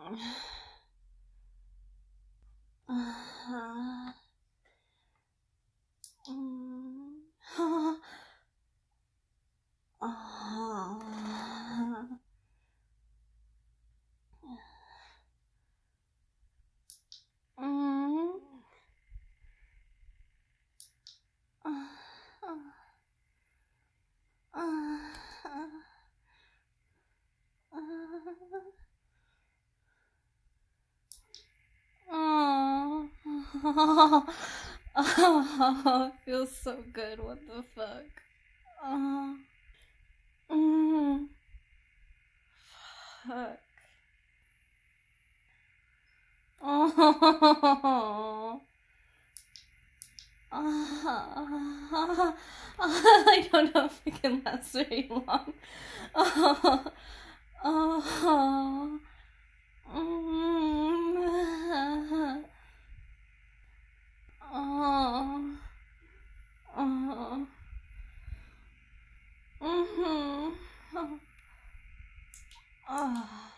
Oh, it feels so good. What the fuck? Oh. Fuck. Oh. I don't know if it can last very long. Oh. Oh. Oh. Oh. Oh. Oh.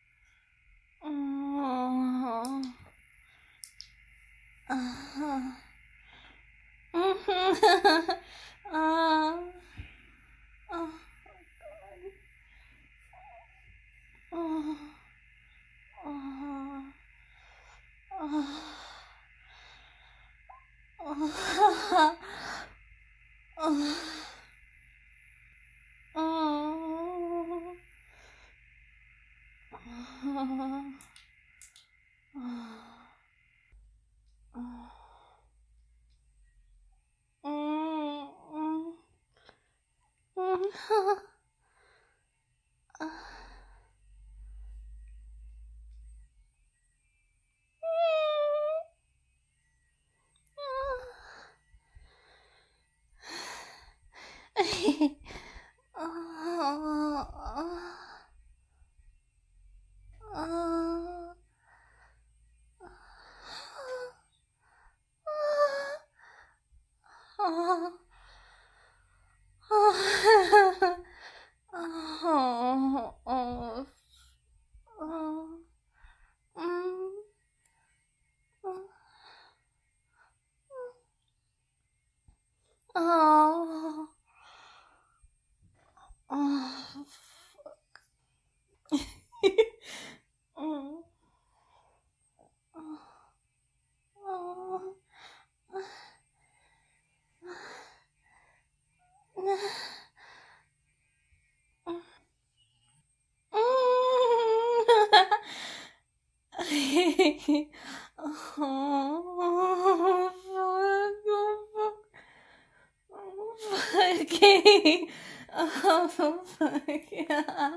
Okay. Oh, fuck. Yeah.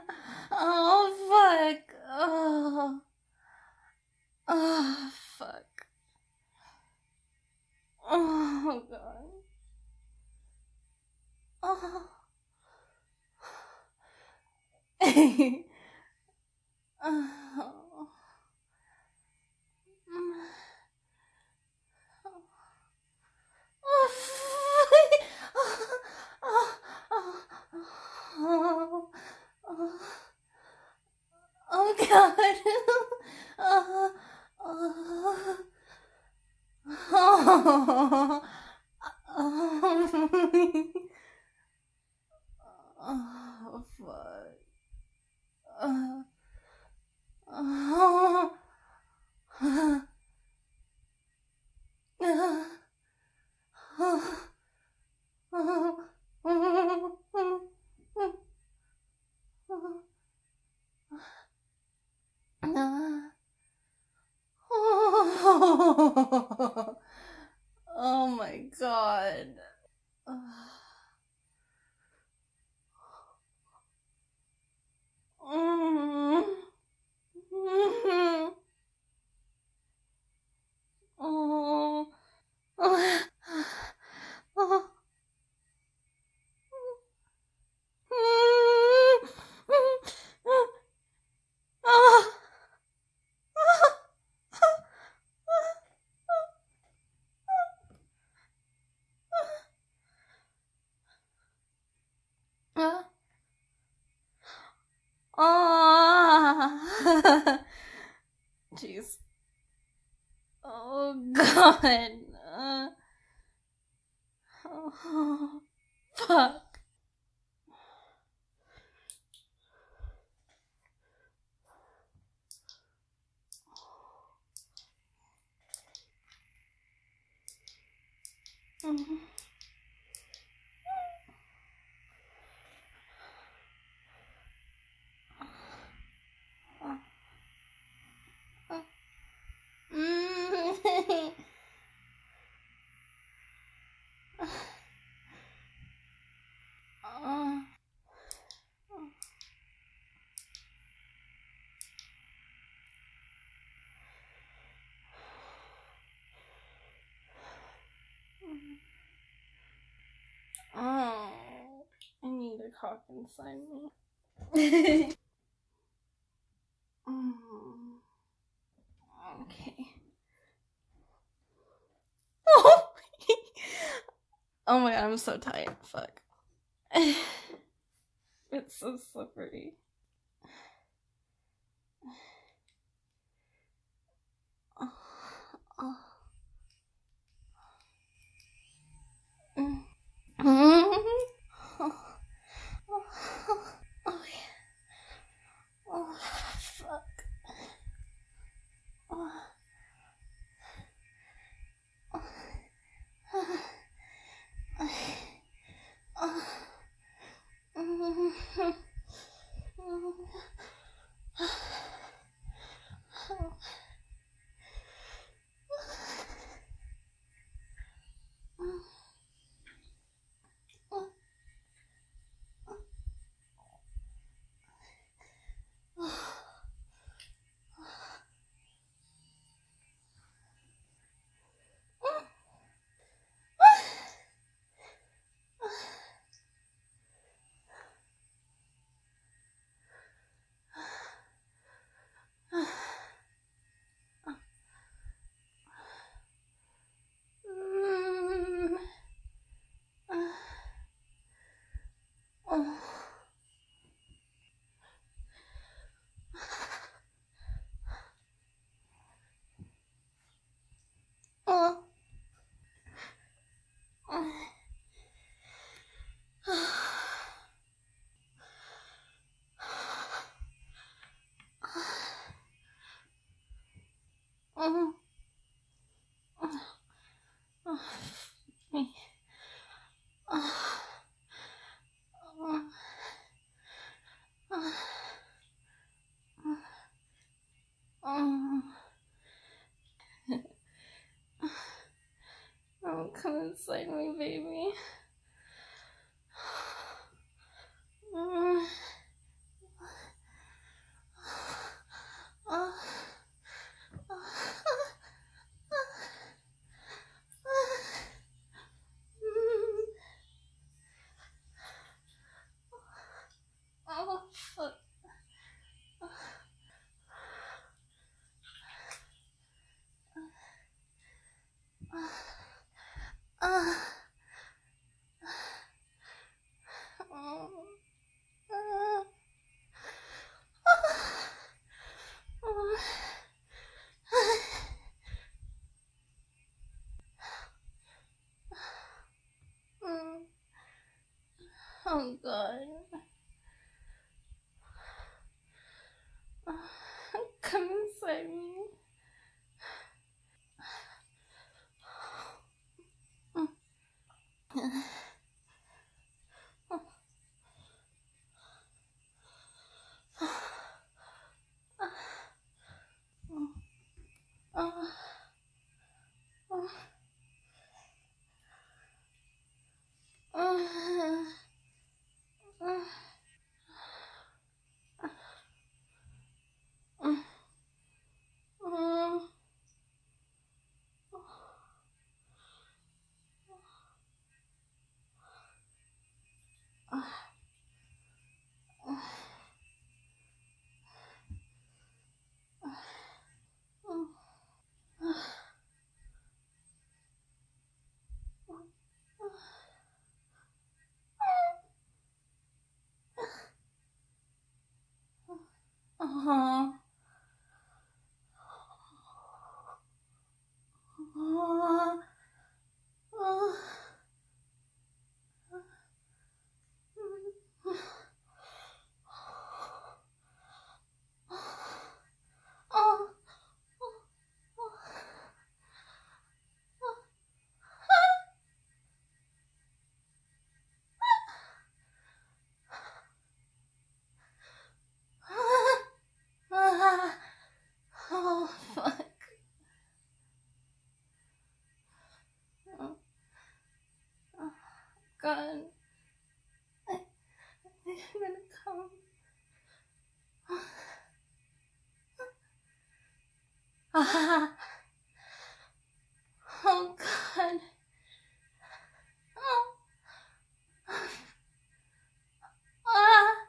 Oh, fuck. Oh. Oh, fuck. Oh, God. Oh. Oh. Oh God. Oh fuck. Oh my god. Oh. Jeez. Oh, God. Oh, fuck. Oh, I need a cock inside me. Okay. Oh, oh my god, I'm so tired. Fuck. It's so slippery. Oh, oh. Oh, oh, yeah. Oh, fuck. Oh. Oh, come inside me, baby. Oh, fuck. Oh, God. Come inside me. Ah. Oh God. Oh. Ah.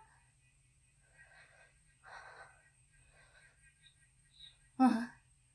Ah.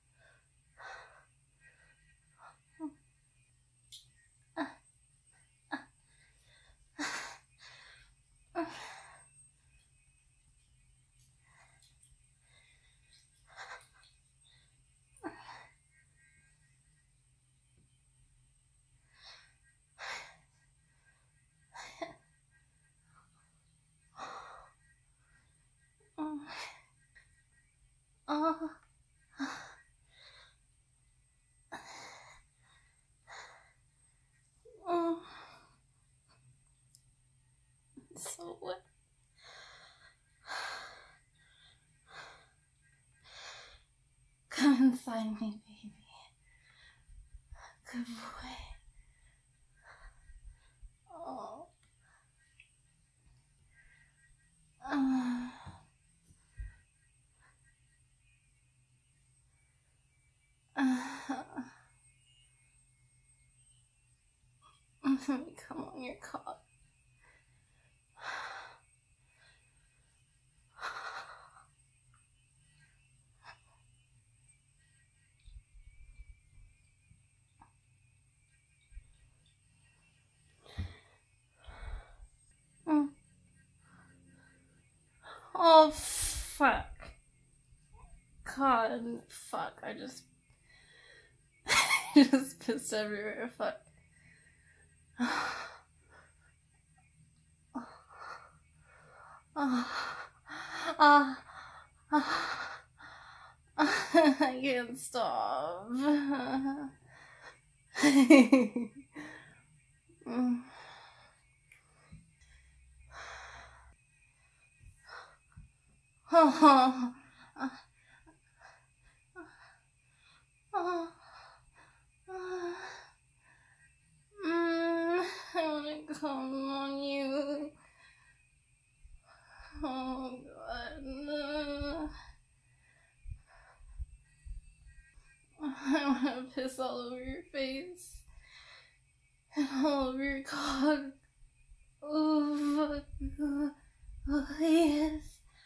Oh. Oh. So what? Come inside me, baby. Good boy. Oh. Let me come on your cock. Oh, fuck. God, fuck. I just pissed everywhere. Fuck. I can't stop. I wanna come on you. Oh God. I wanna piss all over your face and all over your cock. Oh fuck. Oh yes.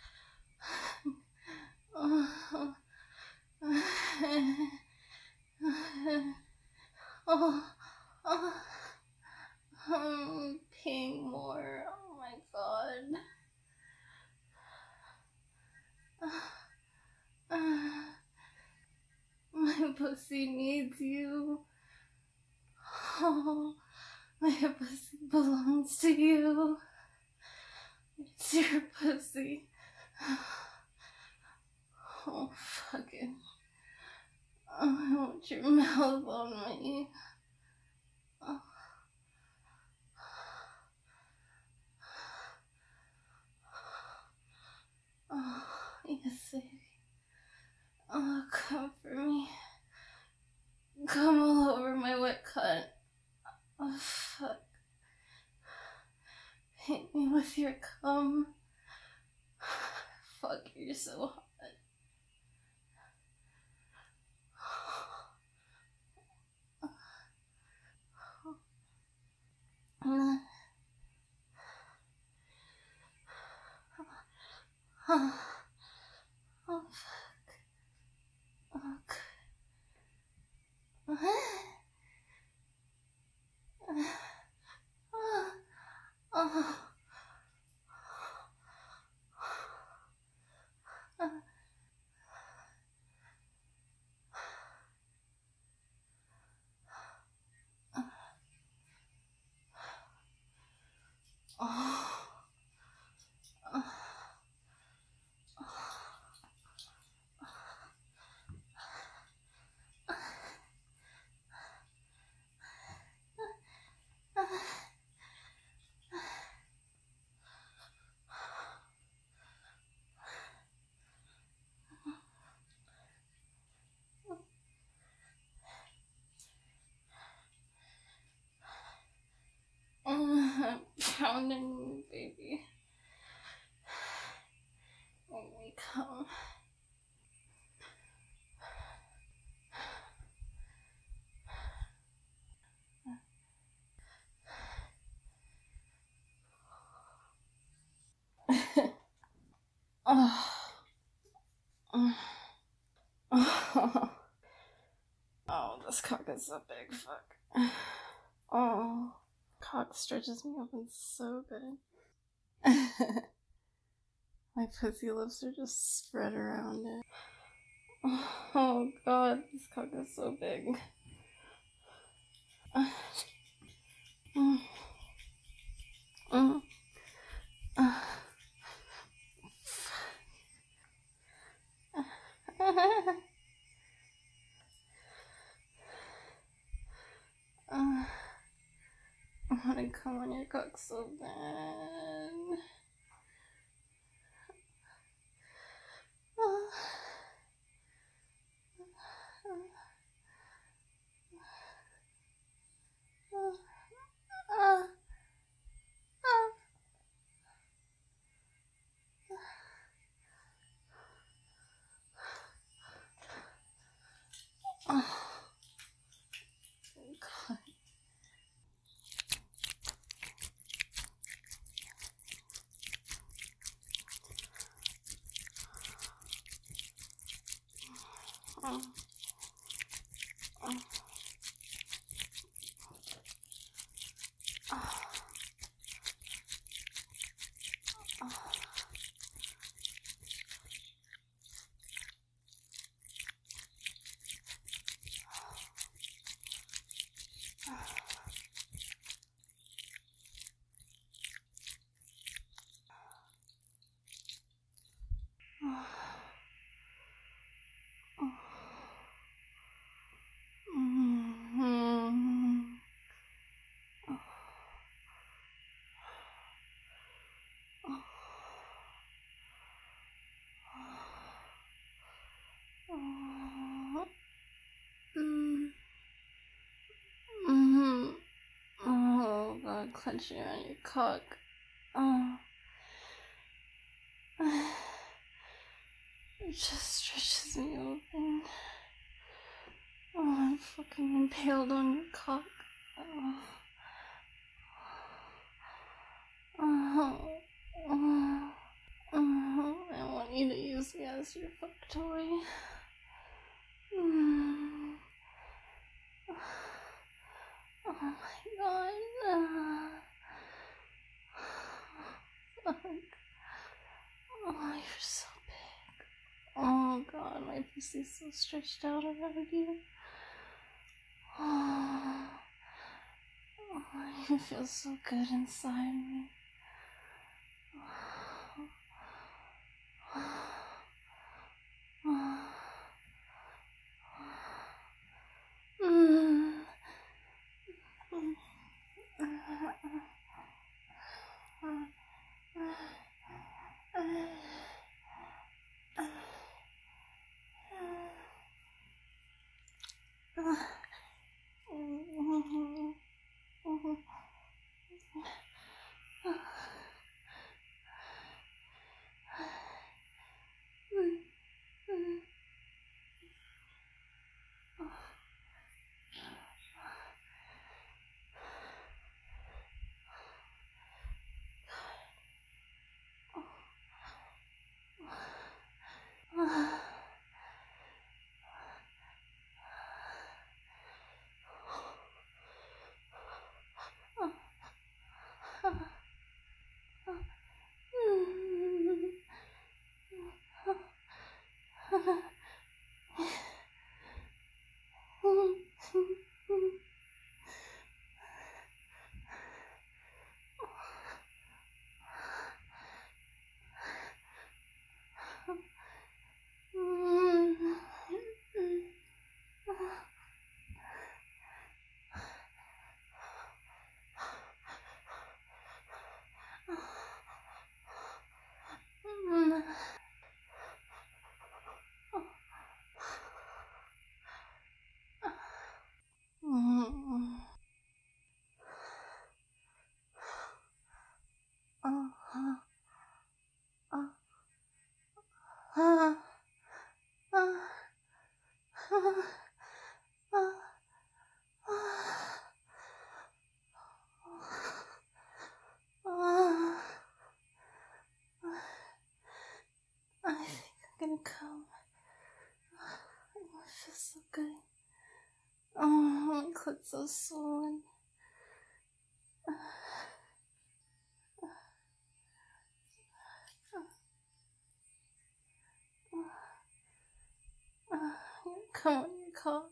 Oh. Oh. I'm peeing more. Oh my God. My pussy needs you. Oh, my pussy belongs to you. It's your pussy. Oh, fucking. Oh, I want your mouth on me. Oh. Oh, yes, baby. Oh, come for me. Come all over my wet cunt. Oh, fuck. Hit me with your cum. Fuck, you're so hot. Oh, oh fuck. Oh, God. Oh. Oh. Oh, this cock is so big, fuck. Oh, cock stretches me open so good. My pussy lips are just spread around it. Oh god, this cock is so big. I wanna come on your cock so bad. Oh, God. Oh. Oh. Oh. Oh god, clenching around your cock. Oh. It just stretches me open. Oh, I'm fucking impaled on your cock. Oh. Oh. Oh. Oh. I want you to use me as your fuck toy. Oh my god. Fuck. Oh, you're so big. Oh god, my pussy's so stretched out around you. Oh, you feel so good inside me. feels so good. Oh, my clit's so swollen. Come on, your cock.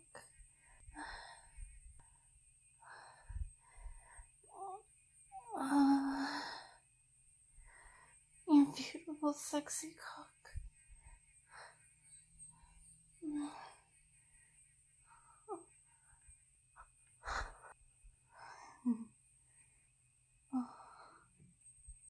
You beautiful, sexy cock.